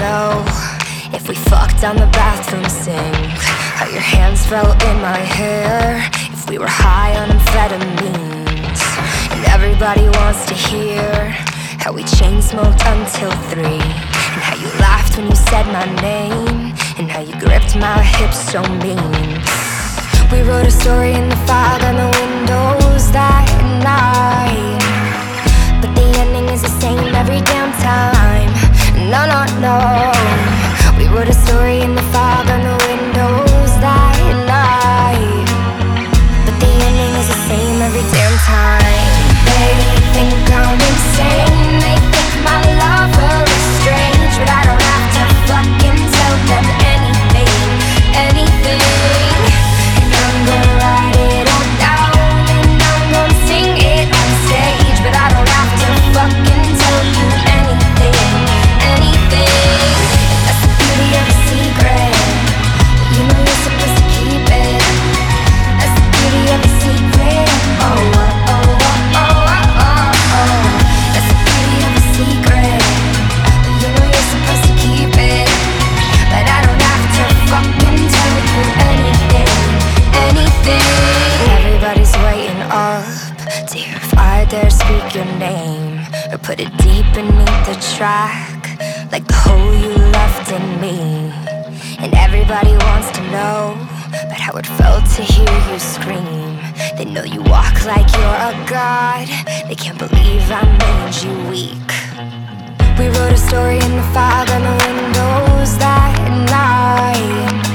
know if we fucked on the bathroom sink, how your hands felt in my hair, if we were high on amphetamines. And everybody wants to hear how we chain smoked until 3, and how you laughed when you said my name, and how you gripped my hips so mean. We wrote a story in the fog on the windows that night, but the ending is the same every damn time. No, no, no. We wrote a story in the fog on the windows that night, but the ending is the same every damn time. They think I'm insane, they think my lover is strange, but I don't have to fucking tell them anything, anything. And I'm gonna write it all down, and I'm gonna sing it on stage, but I don't have to fucking tell you anything, anything. That's the beauty of a secret, you know you're supposed to keep it. That's the beauty of a secret. Oh, oh, oh, oh, oh, oh, oh. That's the beauty of a secret, you know you're supposed to keep it, but I don't have to fucking tell you anything, anything. Everybody's waiting up to hear if I dare speak your name, or put it deep beneath the track, like the hole you left in me. And everybody wants to know about how it felt to hear you scream. They know you walk like you're a god, they can't believe I made you weak. We wrote a story in the fog on the windows that night,